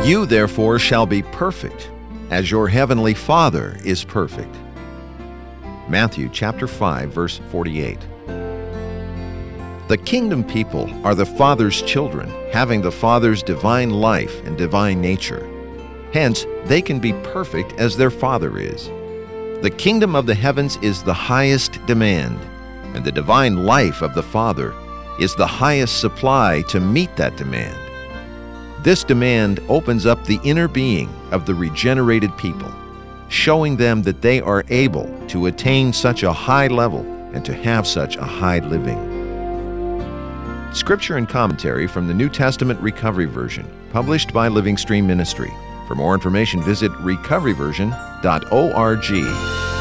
You therefore shall be perfect, as your heavenly Father is perfect. Matthew chapter 5, verse 48. The kingdom people are the Father's children, having the Father's divine life and divine nature. Hence, they can be perfect as their Father is. The kingdom of the heavens is the highest demand, and the divine life of the Father is the highest supply to meet that demand. This demand opens up the inner being of the regenerated people, showing them that they are able to attain such a high level and to have such a high living. Scripture and commentary from the New Testament Recovery Version, published by Living Stream Ministry. For more information, visit recoveryversion.org.